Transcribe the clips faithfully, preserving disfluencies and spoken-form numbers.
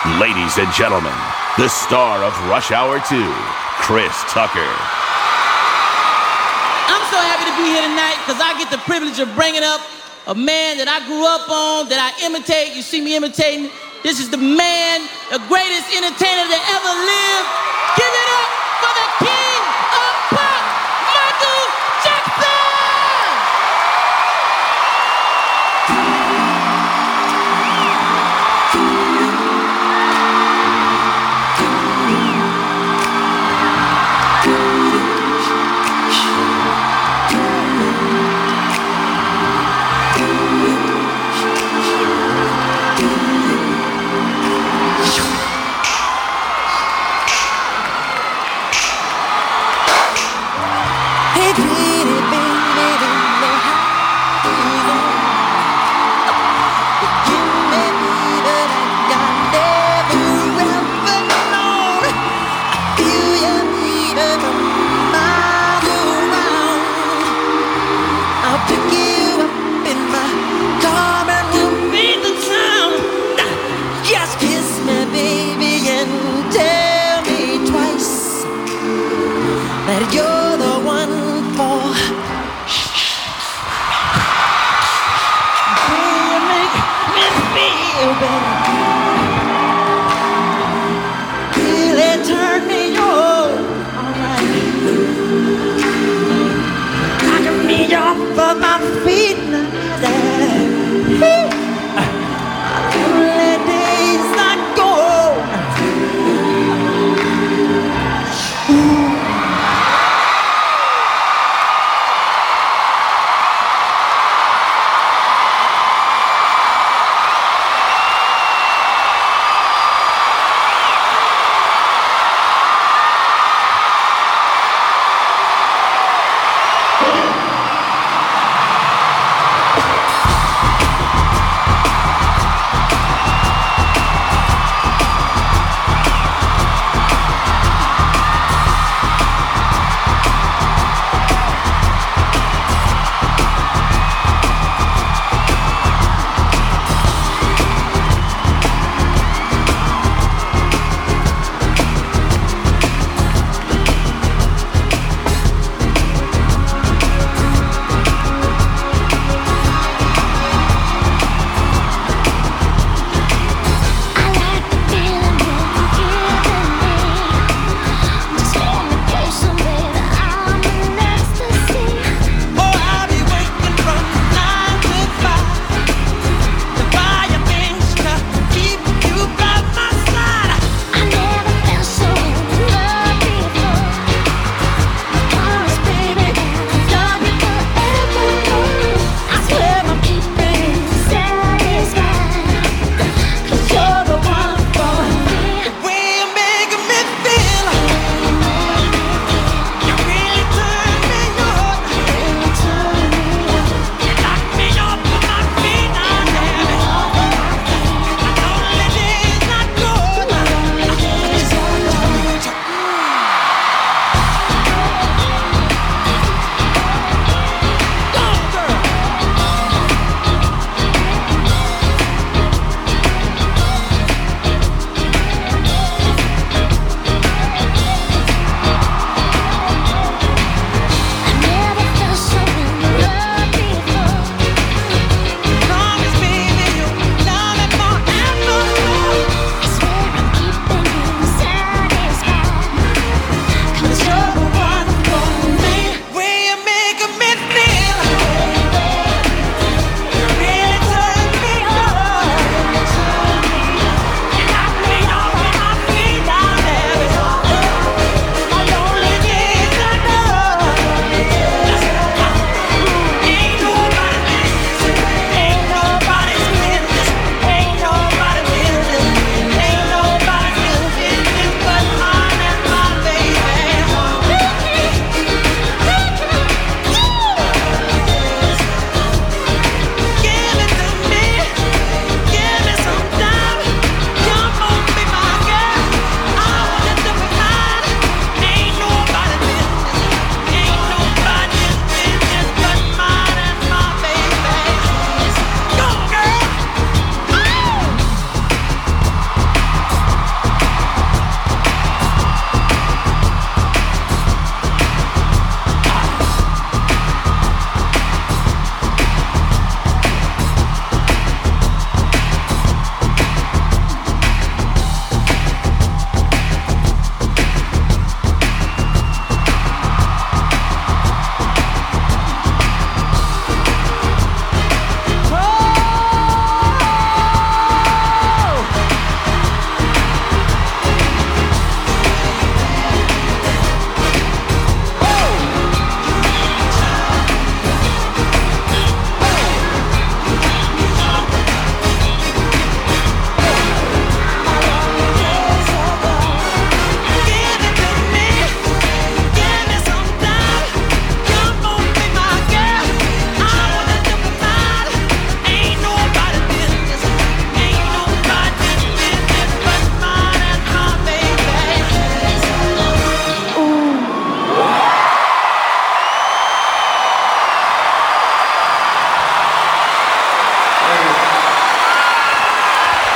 Ladies and gentlemen, the star of Rush Hour two, Chris Tucker. I'm so happy to be here tonight because I get the privilege of bringing up a man that I grew up on, that I imitate. You see me imitating. This is the man, the greatest entertainer that ever lived. Give it up for the king of pop, Michael Jackson!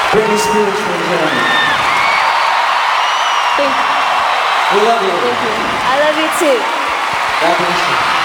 Britney Spears, for example. Thank you. We love you. Thank you. I love you too. God bless you.